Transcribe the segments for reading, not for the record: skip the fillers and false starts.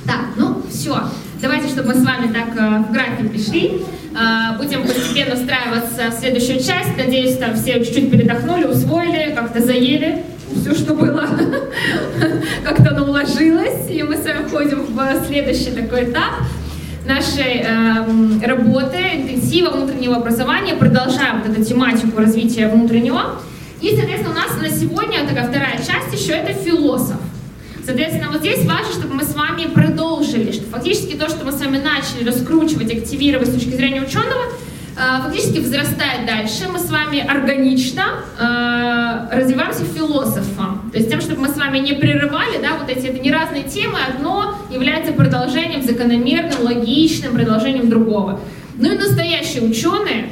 Так, ну все. Давайте, чтобы мы с вами так в график пришли. Будем постепенно встраиваться в следующую часть. Надеюсь, там все чуть-чуть передохнули, усвоили, как-то заели все, что было. Как-то оно уложилось. И мы с вами входим в следующий такой этап нашей работы, интенсива внутреннего образования. Продолжаем вот эту тематику развития внутреннего. И, соответственно, у нас на сегодня такая вторая часть еще это философ. Соответственно, вот здесь важно, чтобы мы с вами продолжили, что фактически то, что мы с вами начали раскручивать, активировать с точки зрения ученого, фактически взрастает дальше. Мы с вами органично развиваемся философом. То есть тем, чтобы мы с вами не прерывали, да, вот эти, это не разные темы, одно является продолжением, закономерным, логичным продолжением другого. Ну и настоящие ученые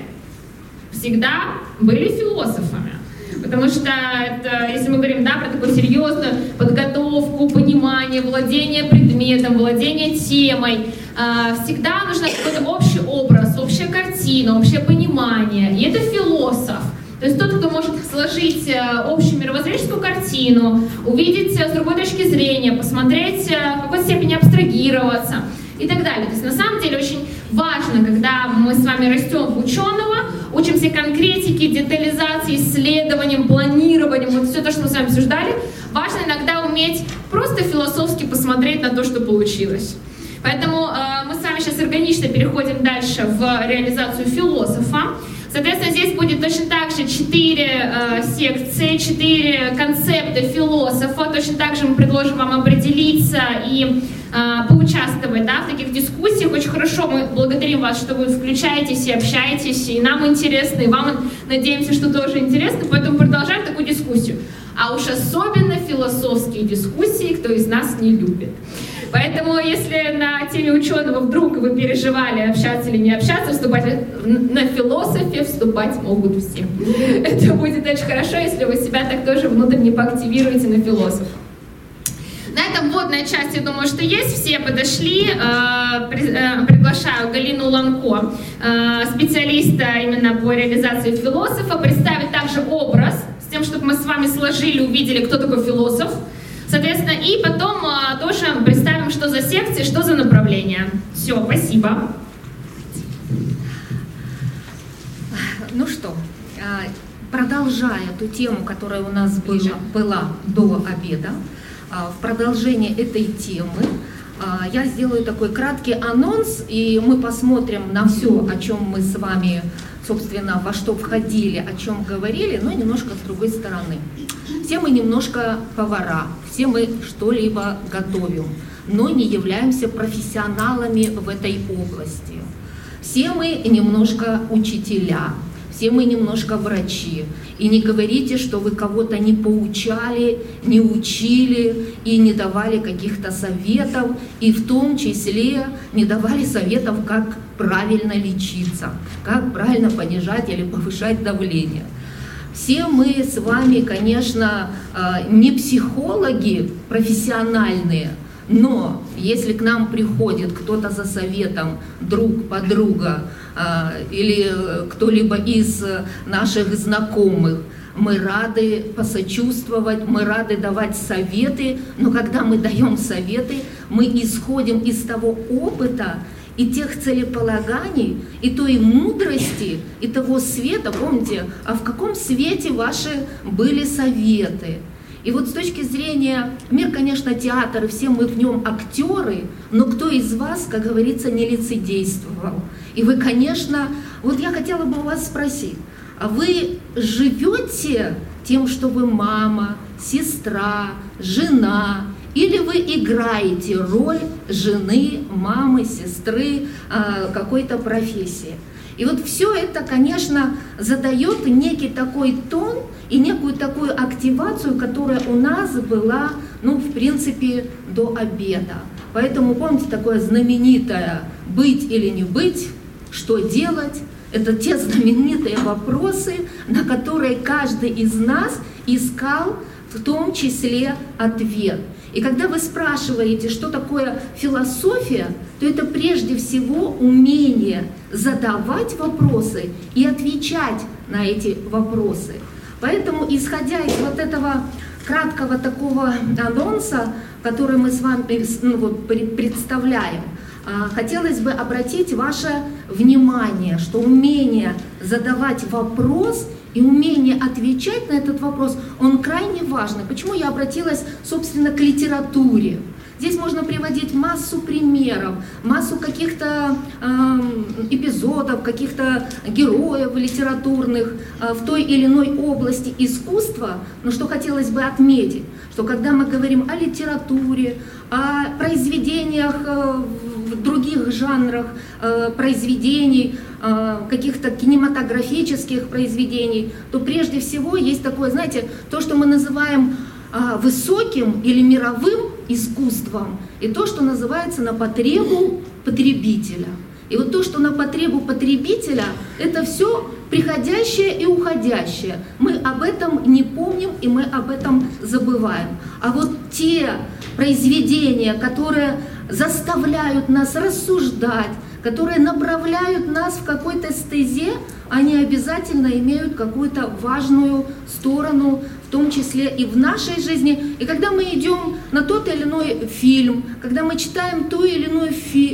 всегда были философами. Потому что, это, если мы говорим, да, про такую серьезную подготовку, понимание, владение предметом, владение темой, всегда нужен какой-то общий образ, общая картина, общее понимание. И это философ. То есть тот, кто может сложить общую мировоззренческую картину, увидеть с другой точки зрения, посмотреть, в какой степени абстрагироваться и так далее. То есть на самом деле очень важно, когда мы с вами растем в ученого, учимся конкретике, детализации, исследованиям, планированием, вот все то, что мы с вами обсуждали, важно иногда уметь просто философски посмотреть на то, что получилось. Поэтому мы с вами сейчас органично переходим дальше в реализацию философа. Соответственно, здесь будет точно так же 4 секции, 4 концепта философа. Точно так же мы предложим вам определиться и поучаствовать, да, в таких дискуссиях. Очень хорошо, мы благодарим вас, что вы включаетесь и общаетесь, и нам интересно, и вам, надеемся, что тоже интересно, поэтому продолжаем такую дискуссию. А уж особенно философские дискуссии, кто из нас не любит. Поэтому, если на теме ученого вдруг вы переживали, общаться или не общаться, вступать на философе, вступать могут все. Это будет очень хорошо, если вы себя так тоже внутренне поактивируете на философа. На этом вводная часть, я думаю, что есть. Все подошли. Приглашаю Галину Ланко, специалиста именно по реализации философа, представить также образ, с тем, чтобы мы с вами сложили, увидели, кто такой философ. Соответственно, и потом тоже представим, что за секции, что за направление. Все, спасибо. Ну что, продолжая ту тему, которая у нас была до обеда, в продолжение этой темы я сделаю такой краткий анонс, и мы посмотрим на все, о чем мы с вами, собственно, во что входили, о чем говорили, но немножко с другой стороны. Все мы немножко повара, все мы что-либо готовим, но не являемся профессионалами в этой области. Все мы немножко учителя, все мы немножко врачи. И не говорите, что вы кого-то не поучали, не учили и не давали каких-то советов, и в том числе не давали советов, как правильно лечиться, как правильно понижать или повышать давление. Все мы с вами, конечно, не психологи профессиональные, но если к нам приходит кто-то за советом, друг, подруга или кто-либо из наших знакомых, мы рады посочувствовать, мы рады давать советы, но когда мы даем советы, мы исходим из того опыта и тех целеполаганий, и той мудрости, и того света. Помните, а в каком свете ваши были советы? И вот с точки зрения, мир, конечно, театр, и все мы в нем актеры, но кто из вас, как говорится, не лицедействовал? И вы, конечно, вот я хотела бы у вас спросить, а вы живете тем, что вы мама, сестра, жена, или вы играете роль жены, мамы, сестры, какой-то профессии? И вот все это, конечно, задает некий такой тон и некую такую активацию, которая у нас была, ну, в принципе, до обеда. Поэтому, помните, такое знаменитое «быть или не быть», «что делать?» Это те знаменитые вопросы, на которые каждый из нас искал в том числе ответ. И когда вы спрашиваете, что такое философия, то это прежде всего умение задавать вопросы и отвечать на эти вопросы. Поэтому, исходя из вот этого краткого такого анонса, который мы с вами представляем, хотелось бы обратить ваше внимание, что умение задавать вопрос и умение отвечать на этот вопрос, он крайне важный. Почему я обратилась, собственно, к литературе? Здесь можно приводить массу примеров, массу каких-то эпизодов, каких-то героев литературных в той или иной области искусства. Но что хотелось бы отметить, что когда мы говорим о литературе, о произведениях в других жанрах произведений, каких-то кинематографических произведений, то прежде всего есть такое, знаете, то, что мы называем высоким или мировым искусством, и то, что называется на потребу потребителя. И вот то, что на потребу потребителя, это все приходящее и уходящее. Мы об этом не помним, и мы об этом забываем. А вот те произведения, которые заставляют нас рассуждать, которые направляют нас в какой-то стезе, они обязательно имеют какую-то важную сторону, в том числе и в нашей жизни. И когда мы идем на тот или иной фильм, когда мы читаем ту или иную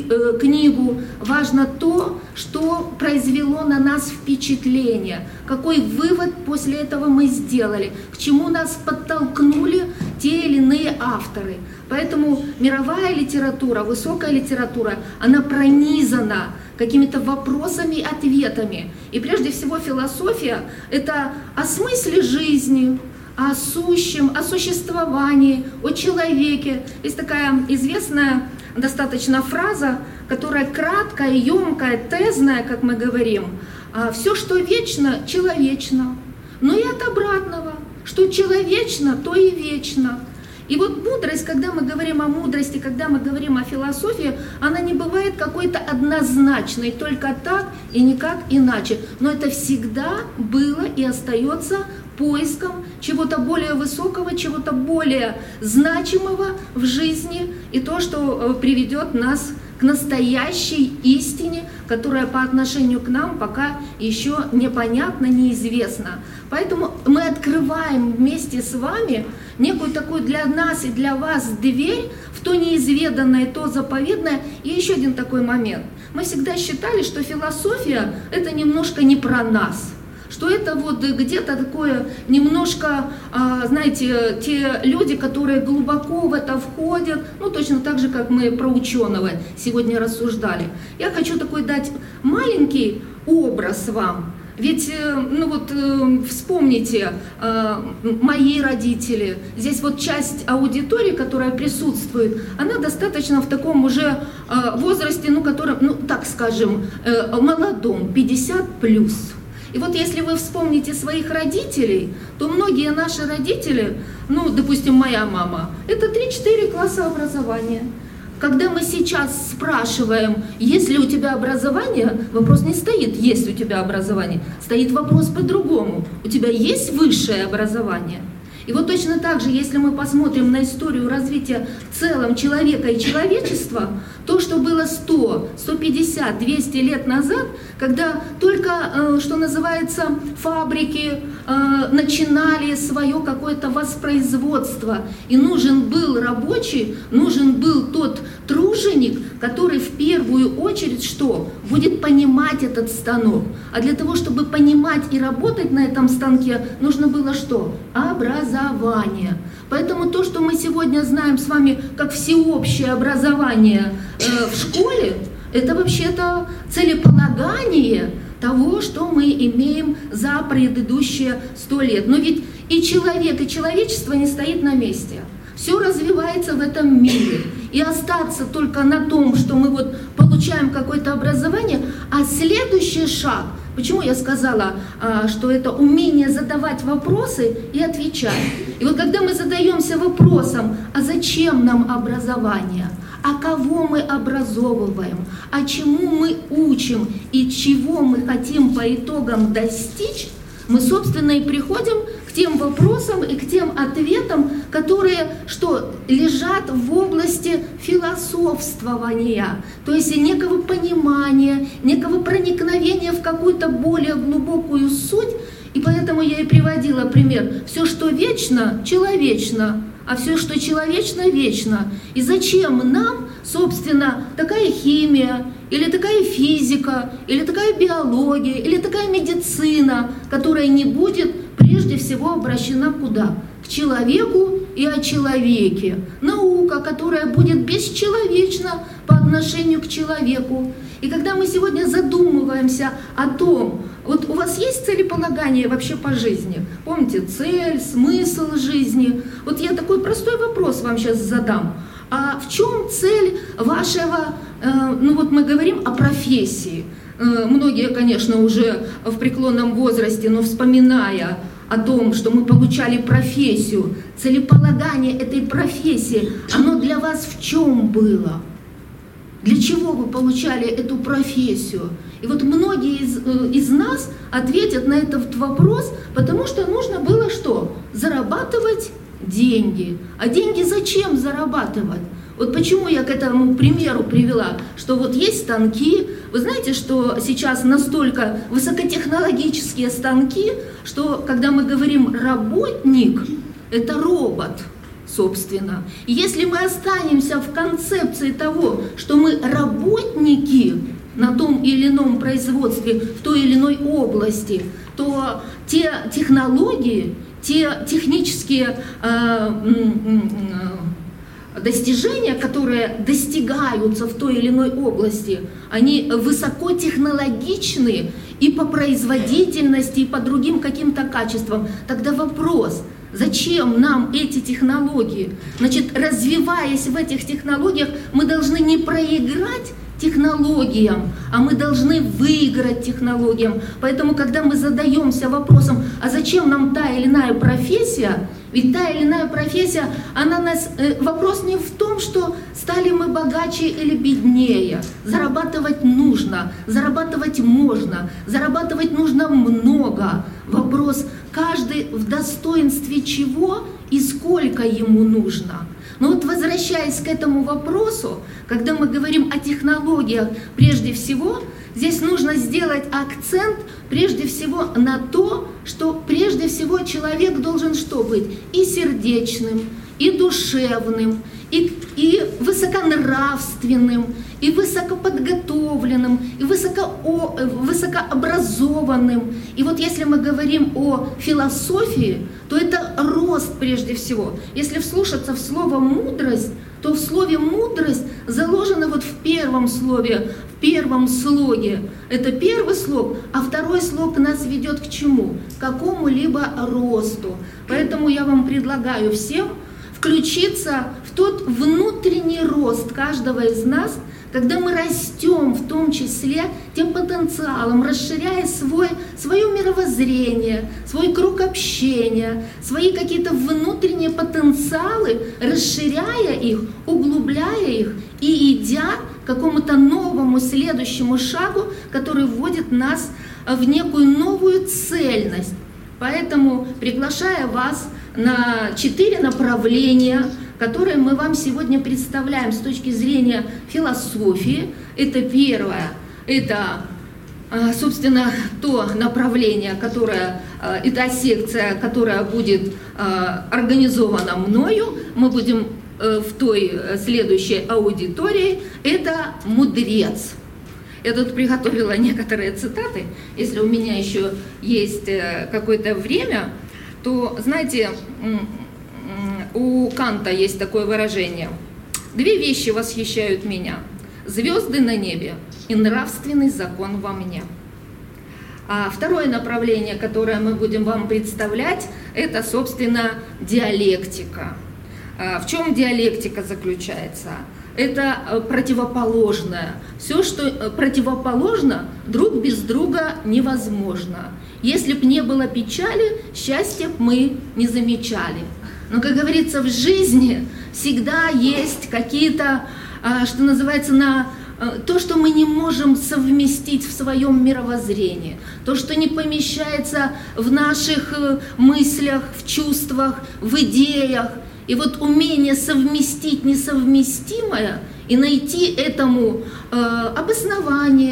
книгу, важно то, что произвело на нас впечатление, какой вывод после этого мы сделали, к чему нас подтолкнули те или иные авторы. Поэтому мировая литература, высокая литература, она пронизана какими-то вопросами и ответами. И прежде всего философия – это о смысле жизни, о сущем, о существовании, о человеке. Есть такая известная достаточно фраза, которая краткая, емкая, тезная, как мы говорим. Все, что вечно, человечно. Но и от обратного, что человечно, то и вечно. И вот мудрость, когда мы говорим о мудрости, когда мы говорим о философии, она не бывает какой-то однозначной, только так и никак иначе. Но это всегда было и остается поиском чего-то более высокого, чего-то более значимого в жизни, и то, что приведет нас к настоящей истине, которая по отношению к нам пока еще непонятна, неизвестна. Поэтому мы открываем вместе с вами некую такую для нас и для вас дверь в то неизведанное, то заповедное. И еще один такой момент. Мы всегда считали, что философия – это немножко не про нас. Что это вот где-то такое немножко, знаете, те люди, которые глубоко в это входят, ну точно так же, как мы про ученого сегодня рассуждали. Я хочу такой дать маленький образ вам. Ведь, ну вот, вспомните, мои родители, здесь вот часть аудитории, которая присутствует, она достаточно в таком уже возрасте, ну, котором, ну, так скажем, молодом, 50+. И вот если вы вспомните своих родителей, то многие наши родители, ну, допустим, моя мама, это 3-4 класса образования. Когда мы сейчас спрашиваем, есть ли у тебя образование, вопрос не стоит, есть у тебя образование, стоит вопрос по-другому. У тебя есть высшее образование? И вот точно так же, если мы посмотрим на историю развития в целом человека и человечества, то, что было 100, 150, 200 лет назад, когда только, что называется, фабрики начинали свое какое-то воспроизводство, и нужен был рабочий, нужен был тот труженик, который в первую очередь что? Будет понимать этот станок. А для того, чтобы понимать и работать на этом станке, нужно было что? Образование. Поэтому то, что мы сегодня знаем с вами как всеобщее образование в школе, это вообще-то целеполагание того, что мы имеем за предыдущие 100 лет. Но ведь и человек, и человечество не стоит на месте. Все развивается в этом мире. И остаться только на том, что мы вот получаем какое-то образование, а следующий шаг, почему я сказала, что это умение задавать вопросы и отвечать. И вот когда мы задаемся вопросом, а зачем нам образование? А кого мы образовываем? А чему мы учим? И чего мы хотим по итогам достичь? Мы, собственно, и приходим к тем вопросам и к тем ответам, которые что, лежат в области философствования, то есть некого понимания, некого проникновения в какую-то более глубокую суть. И поэтому я и приводила пример. Все, что вечно, человечно, а все, что человечно, вечно. И зачем нам, собственно, такая химия, или такая физика, или такая биология, или такая медицина, которая не будет прежде всего обращена куда? К человеку и о человеке. Наука, которая будет бесчеловечна по отношению к человеку. И когда мы сегодня задумываемся о том, вот у вас есть целеполагание вообще по жизни? Помните, цель, смысл жизни? Вот я такой простой вопрос вам сейчас задам. А в чем цель вашего, ну вот мы говорим о профессии. Многие, конечно, уже в преклонном возрасте, но вспоминая о том, что мы получали профессию, целеполагание этой профессии, оно для вас в чем было? Для чего вы получали эту профессию? И вот многие из нас ответят на этот вопрос, потому что нужно было что? Зарабатывать деньги. А деньги зачем зарабатывать? Вот почему я к этому примеру привела, что вот есть станки, вы знаете, что сейчас настолько высокотехнологические станки, что когда мы говорим «работник», это робот, собственно. И если мы останемся в концепции того, что мы работники на том или ином производстве, в той или иной области, то те технологии, те технические достижения, которые достигаются в той или иной области, они высокотехнологичны и по производительности, и по другим каким-то качествам. Тогда вопрос, зачем нам эти технологии? Значит, развиваясь в этих технологиях, мы должны не проиграть технологиям, а мы должны выиграть технологиям. Поэтому, когда мы задаемся вопросом, а зачем нам та или иная профессия, ведь та или иная профессия, она нас... Вопрос не в том, что стали мы богаче или беднее. Зарабатывать нужно, зарабатывать можно, зарабатывать нужно много. Вопрос, каждый в достоинстве чего и сколько ему нужно. Но вот возвращаясь к этому вопросу, когда мы говорим о технологиях, прежде всего, здесь нужно сделать акцент прежде всего на то, что прежде всего человек должен что быть? И сердечным, и душевным, и высоконравственным, и высокоподготовленным, и высокообразованным. И вот если мы говорим о философии, то это рост прежде всего. Если вслушаться в слово «мудрость», то в слове «мудрость» заложено вот в первом слове, в первом слоге. Это первый слог, а второй слог нас ведет к чему? К какому-либо росту. Поэтому я вам предлагаю всем включиться в тот внутренний рост каждого из нас, когда мы растем в том числе тем потенциалом, расширяя свое мировоззрение, свой круг общения, свои какие-то внутренние потенциалы, расширяя их, углубляя их и идя к какому-то новому следующему шагу, который вводит нас в некую новую цельность. Поэтому, приглашая вас на 4 направления, которые мы вам сегодня представляем с точки зрения философии. Это первое, это, собственно, то направление, которое, и та секция, которая будет организована мною. Мы будем в той следующей аудитории, это «Мудрец». Я тут приготовила некоторые цитаты. Если у меня еще есть какое-то время, то, знаете, у Канта есть такое выражение: «Две вещи восхищают меня: звезды на небе и нравственный закон во мне». А второе направление, которое мы будем вам представлять, это, собственно, диалектика. В чем диалектика заключается? Это противоположное. Все, что противоположно, друг без друга невозможно. Если б не было печали, счастья б мы не замечали. Но, как говорится, в жизни всегда есть какие-то, что называется, то, что мы не можем совместить в своем мировоззрении, то, что не помещается в наших мыслях, в чувствах, в идеях. И вот умение совместить несовместимое и найти этому обоснование,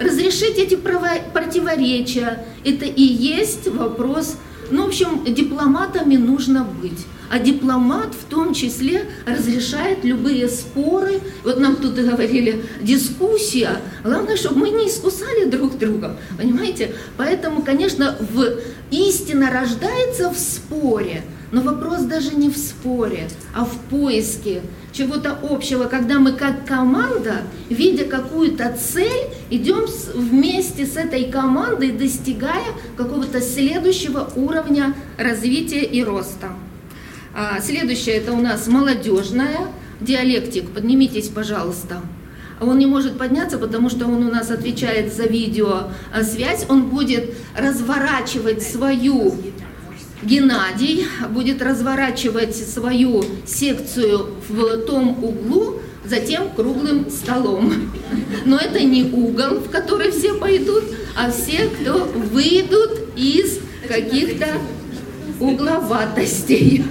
разрешить эти противоречия. Это и есть вопрос. Ну, в общем, дипломатами нужно быть. А дипломат в том числе разрешает любые споры. Вот нам тут и говорили, дискуссия. Главное, чтобы мы не искусали друг друга. Понимаете? Поэтому, конечно, истина рождается в споре. Но вопрос даже не в споре, а в поиске чего-то общего, когда мы как команда, видя какую-то цель, идем вместе с этой командой, достигая какого-то следующего уровня развития и роста. Следующее это у нас молодежная диалектик. Поднимитесь, пожалуйста. Он не может подняться, потому что он у нас отвечает за видеосвязь. Он будет разворачивать свою... Геннадий будет разворачивать свою секцию в том углу, за тем круглым столом. Но это не угол, в который все пойдут, а все, кто выйдут из каких-то угловатостей.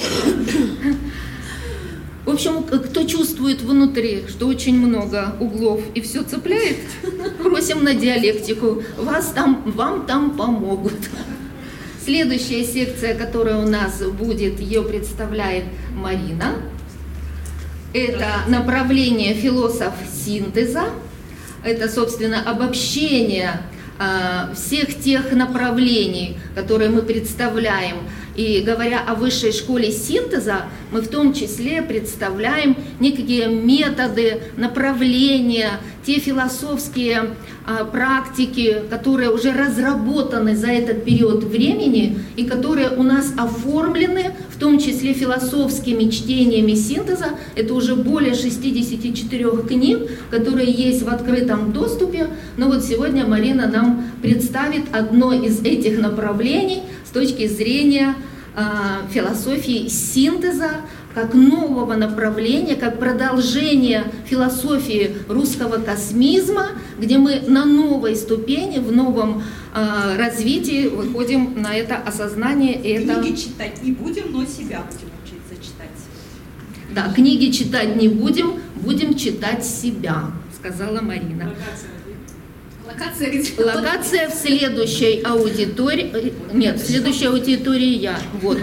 В общем, кто чувствует внутри, что очень много углов и все цепляет, просим на диалектику. Вам там помогут. Следующая секция, которая у нас будет, ее представляет Марина. Это направление философ синтеза. Это, собственно, обобщение всех тех направлений, которые мы представляем. И говоря о высшей школе синтеза, мы в том числе представляем некие методы, направления, те философские практики, которые уже разработаны за этот период времени и которые у нас оформлены, в том числе философскими чтениями синтеза. Это уже более 64 книг, которые есть в открытом доступе. Но вот сегодня Марина нам представит одно из этих направлений с точки зрения философии синтеза, как нового направления, как продолжение философии русского космизма, где мы на новой ступени, в новом развитии выходим на это осознание. Книги читать не будем, но себя будем учиться читать. Да, книги читать не будем, будем читать себя, сказала Марина. Локация в следующей аудитории. Нет, в следующей аудитории я. Вот.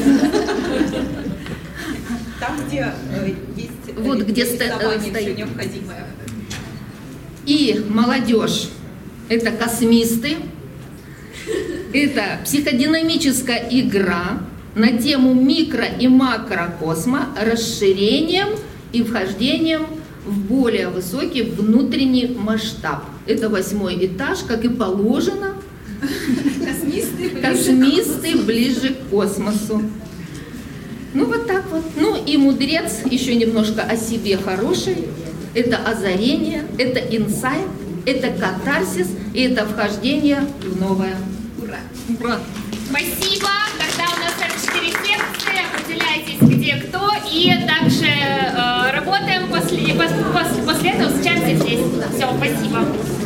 Там, где есть вот где стоит все необходимое. И молодежь – это космисты, это психодинамическая игра на тему микро- и макрокосма, расширением и вхождением в более высокий внутренний масштаб. Это 8-й этаж, как и положено. Космисты ближе к космосу. Ну вот так вот. Ну и мудрец еще немножко о себе хороший. Это озарение, это инсайт, это катарсис и это вхождение в новое. Ура! Ура! Спасибо. Тогда у нас 44 секции. Определяйтесь, где кто. И также работаем после этого. Встречаемся здесь. Все, спасибо.